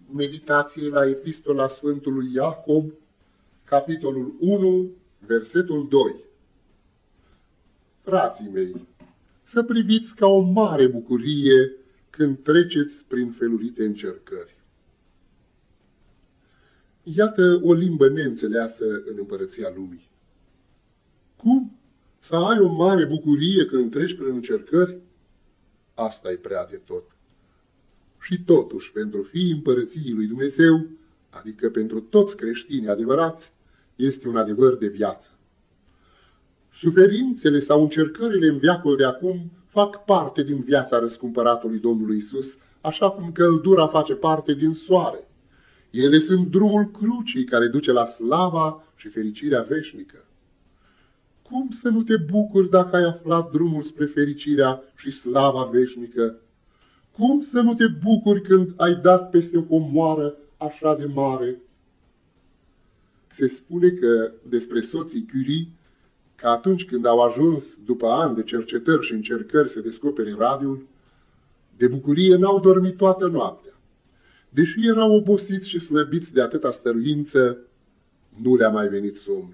meditație la Epistola Sfântului Iacob, capitolul 1, versetul 2. Frații mei, să priviți ca o mare bucurie când treceți prin felurite încercări. Iată o limbă neînțeleasă în împărăția lumii. Cum? Să ai o mare bucurie când treci prin încercări? Asta e prea de tot. Și totuși, pentru fiii împărăției lui Dumnezeu, adică pentru toți creștinii adevărați, este un adevăr de viață. Suferințele sau încercările în veacul de acum fac parte din viața răscumpăratului Domnului Isus, așa cum căldura face parte din soare. Ele sunt drumul crucii care duce la slava și fericirea veșnică. Cum să nu te bucuri dacă ai aflat drumul spre fericirea și slava veșnică? Cum să nu te bucuri când ai dat peste o comoară așa de mare? Se spune că despre soții Curie, că atunci când au ajuns după ani de cercetări și încercări să descopere radiul, de bucurie n-au dormit toată noaptea. Deși erau obosiți și slăbiți de atâta stăruință, nu le-a mai venit somnul.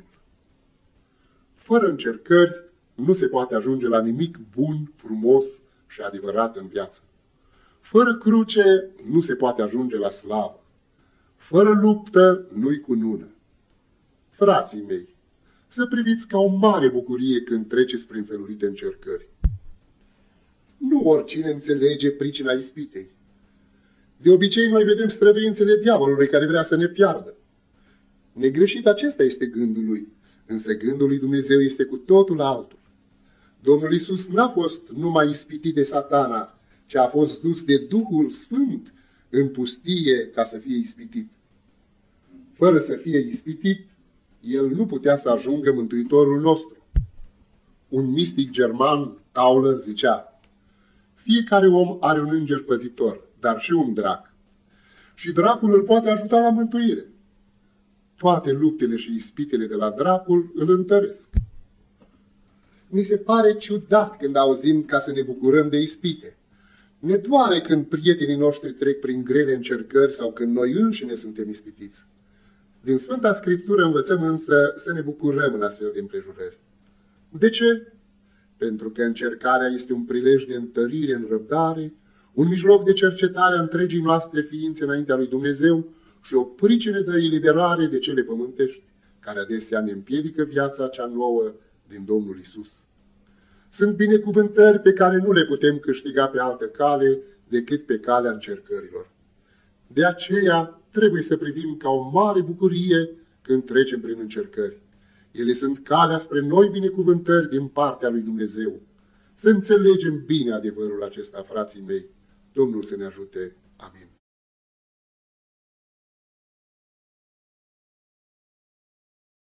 Fără încercări nu se poate ajunge la nimic bun, frumos și adevărat în viață. Fără cruce nu se poate ajunge la slavă. Fără luptă nu-i cunună. Frații mei, să priviți ca o mare bucurie când treceți prin felurite încercări. Nu oricine înțelege pricina ispitei. De obicei noi vedem străduințele diavolului care vrea să ne piardă. Negreșit acesta este gândul lui, însă gândul lui Dumnezeu este cu totul altul. Domnul Iisus n-a fost numai ispitit de Satana, ci a fost dus de Duhul Sfânt în pustie ca să fie ispitit. Fără să fie ispitit, el nu putea să ajungă Mântuitorul nostru. Un mistic german, Tauler, zicea: fiecare om are un înger păzitor, dar și un drac. Și dracul îl poate ajuta la mântuire. Toate luptele și ispitele de la dracul îl întăresc. Ni se pare ciudat când auzim ca să ne bucurăm de ispite. Ne doare când prietenii noștri trec prin grele încercări sau când noi înșine suntem ispitiți. Din Sfânta Scriptură învățăm însă să ne bucurăm în astfel de împrejurări. De ce? Pentru că încercarea este un prilej de întărire în răbdare, un mijloc de cercetare a întregii noastre ființe înaintea lui Dumnezeu și o pricină de eliberare de cele pământești, care adesea ne împiedică viața cea nouă din Domnul Isus. Sunt binecuvântări pe care nu le putem câștiga pe altă cale decât pe calea încercărilor. De aceea trebuie să privim ca o mare bucurie când trecem prin încercări. Ele sunt calea spre noi binecuvântări din partea lui Dumnezeu. Să înțelegem bine adevărul acesta, frații mei. Domnul să ne ajute. Amin.